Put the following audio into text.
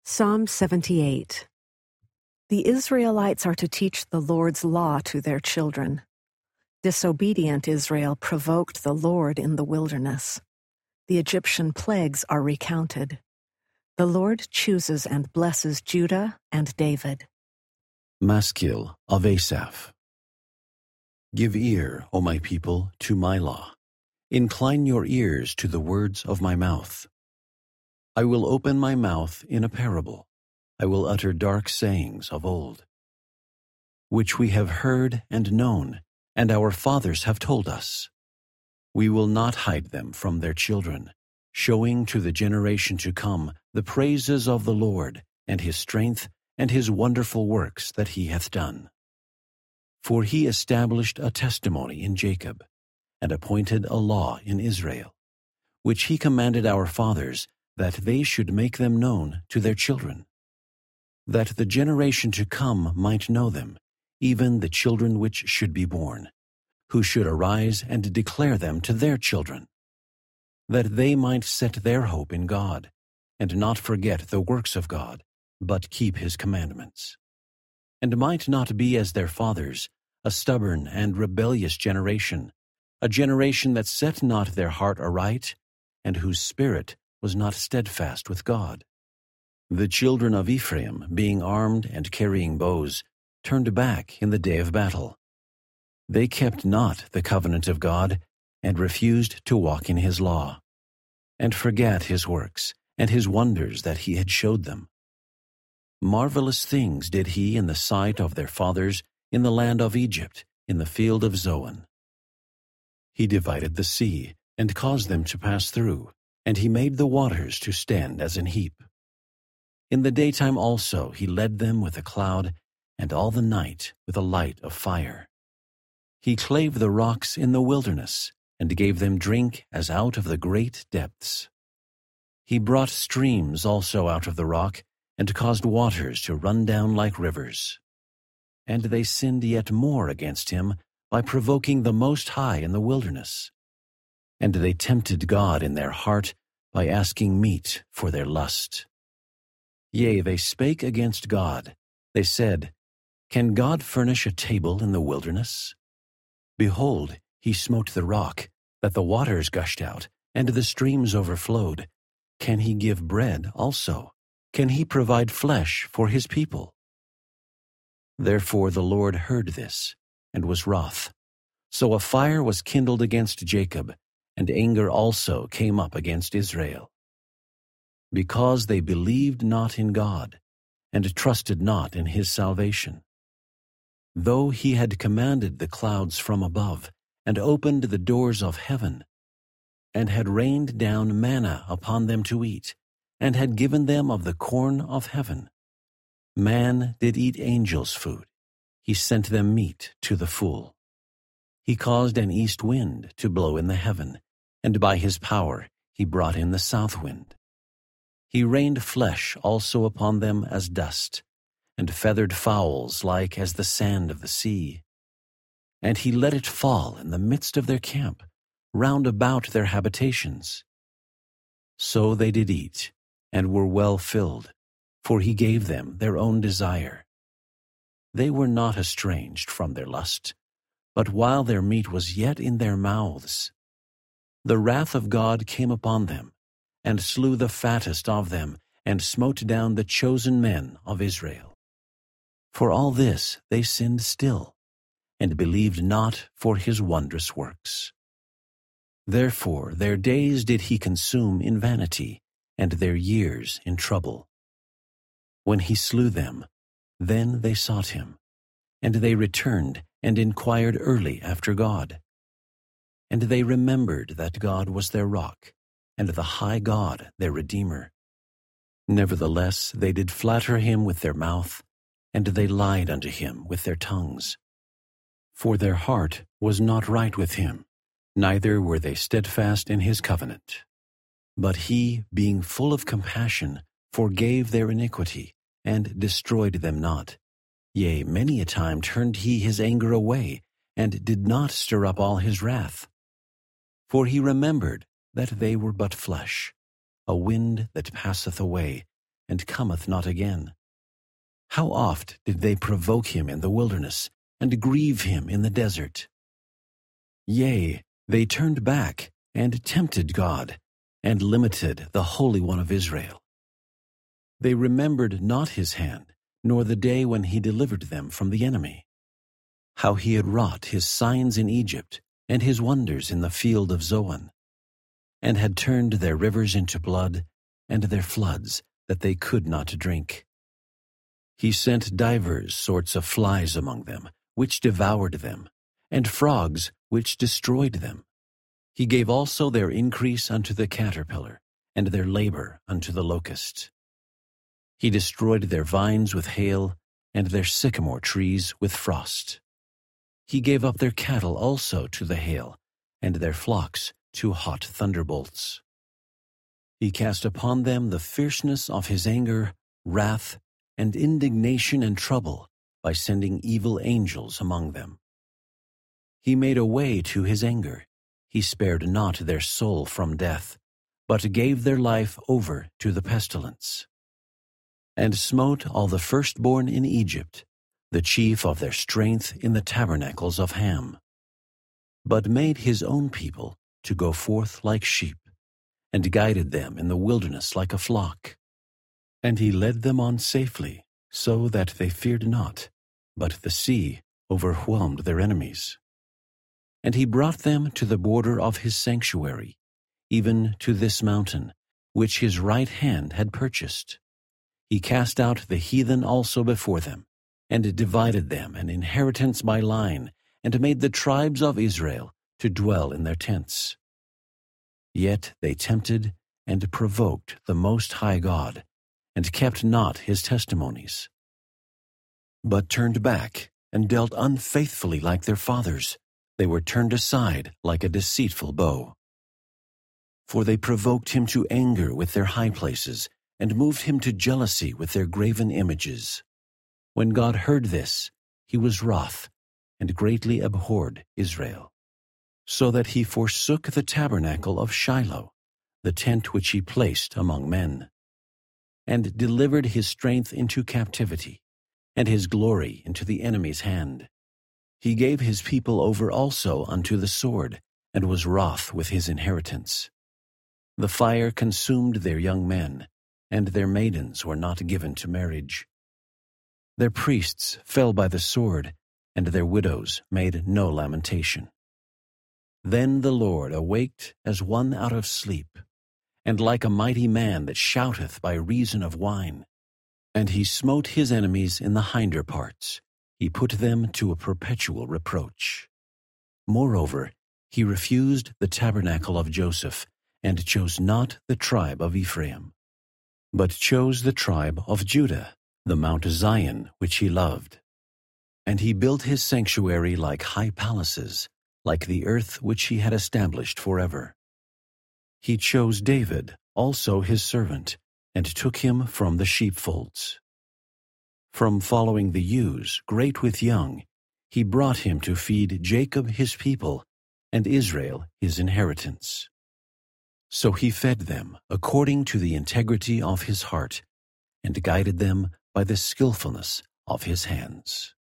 Psalm 78. The Israelites are to teach the Lord's law to their children. Disobedient Israel provoked the Lord in the wilderness. The Egyptian plagues are recounted. The Lord chooses and blesses Judah and David. Maskil of Asaph. Give ear, O my people, to my law. Incline your ears to the words of my mouth. I will open my mouth in a parable. I will utter dark sayings of old, which we have heard and known, and our fathers have told us. We will not hide them from their children, showing to the generation to come the praises of the Lord, and his strength, and his wonderful works that he hath done. For he established a testimony in Jacob, and appointed a law in Israel, which he commanded our fathers, that they should make them known to their children, that the generation to come might know them, even the children which should be born, who should arise and declare them to their children, that they might set their hope in God, and not forget the works of God, but keep his commandments, and might not be as their fathers, a stubborn and rebellious generation, a generation that set not their heart aright, and whose spirit was not steadfast with God. The children of Ephraim, being armed and carrying bows, turned back in the day of battle. They kept not the covenant of God, and refused to walk in his law, and forgat his works, and his wonders that he had showed them. Marvelous things did he in the sight of their fathers in the land of Egypt, in the field of Zoan. He divided the sea, and caused them to pass through, and he made the waters to stand as an heap. In the daytime also he led them with a cloud, and all the night with a light of fire. He clave the rocks in the wilderness, and gave them drink as out of the great depths. He brought streams also out of the rock, and caused waters to run down like rivers. And they sinned yet more against him by provoking the Most High in the wilderness. And they tempted God in their heart by asking meat for their lust. Yea, they spake against God. They said, Can God furnish a table in the wilderness? Behold, he smote the rock, that the waters gushed out, and the streams overflowed. Can he give bread also? Can he provide flesh for his people? Therefore the Lord heard this, and was wroth. So a fire was kindled against Jacob, and anger also came up against Israel, because they believed not in God, and trusted not in his salvation. Though he had commanded the clouds from above, and opened the doors of heaven, and had rained down manna upon them to eat, and had given them of the corn of heaven. Man did eat angels' food. He sent them meat to the full. He caused an east wind to blow in the heaven, and by his power he brought in the south wind. He rained flesh also upon them as dust, and feathered fowls like as the sand of the sea. And he let it fall in the midst of their camp, round about their habitations. So they did eat, and were well filled, for he gave them their own desire. They were not estranged from their lust, but while their meat was yet in their mouths, the wrath of God came upon them, and slew the fattest of them, and smote down the chosen men of Israel. For all this they sinned still, and believed not for his wondrous works. Therefore their days did he consume in vanity, and their years in trouble. When he slew them, then they sought him, and they returned and inquired early after God. And they remembered that God was their rock, and the high God their Redeemer. Nevertheless they did flatter him with their mouth, and they lied unto him with their tongues. For their heart was not right with him, neither were they steadfast in his covenant. But he, being full of compassion, forgave their iniquity, and destroyed them not. Yea, many a time turned he his anger away, and did not stir up all his wrath. For he remembered that they were but flesh, a wind that passeth away, and cometh not again? How oft did they provoke him in the wilderness, and grieve him in the desert? Yea, they turned back, and tempted God, and limited the Holy One of Israel. They remembered not his hand, nor the day when he delivered them from the enemy, how he had wrought his signs in Egypt, and his wonders in the field of Zoan, and had turned their rivers into blood, and their floods that they could not drink. He sent divers sorts of flies among them, which devoured them, and frogs which destroyed them. He gave also their increase unto the caterpillar, and their labor unto the locust. He destroyed their vines with hail, and their sycamore trees with frost. He gave up their cattle also to the hail, and their flocks to hot thunderbolts. He cast upon them the fierceness of his anger, wrath, and indignation and trouble, by sending evil angels among them. He made a way to his anger. He spared not their soul from death, but gave their life over to the pestilence. And smote all the firstborn in Egypt, the chief of their strength in the tabernacles of Ham. But made his own people to go forth like sheep, and guided them in the wilderness like a flock. And he led them on safely, so that they feared not, but the sea overwhelmed their enemies. And he brought them to the border of his sanctuary, even to this mountain, which his right hand had purchased. He cast out the heathen also before them, and divided them an inheritance by line, and made the tribes of Israel to dwell in their tents. Yet they tempted and provoked the Most High God, and kept not his testimonies, but turned back, and dealt unfaithfully like their fathers. They were turned aside like a deceitful bow. For they provoked him to anger with their high places, and moved him to jealousy with their graven images. When God heard this, he was wroth, and greatly abhorred Israel, so that he forsook the tabernacle of Shiloh, the tent which he placed among men, and delivered his strength into captivity, and his glory into the enemy's hand. He gave his people over also unto the sword, and was wroth with his inheritance. The fire consumed their young men, and their maidens were not given to marriage. Their priests fell by the sword, and their widows made no lamentation. Then the Lord awaked as one out of sleep, and like a mighty man that shouteth by reason of wine. And he smote his enemies in the hinder parts. He put them to a perpetual reproach. Moreover, he refused the tabernacle of Joseph, and chose not the tribe of Ephraim, but chose the tribe of Judah, the Mount Zion which he loved. And he built his sanctuary like high palaces, like the earth which he had established forever. He chose David, also his servant, and took him from the sheepfolds. From following the ewes, great with young, he brought him to feed Jacob his people, and Israel his inheritance. So he fed them according to the integrity of his heart, and guided them by the skillfulness of his hands.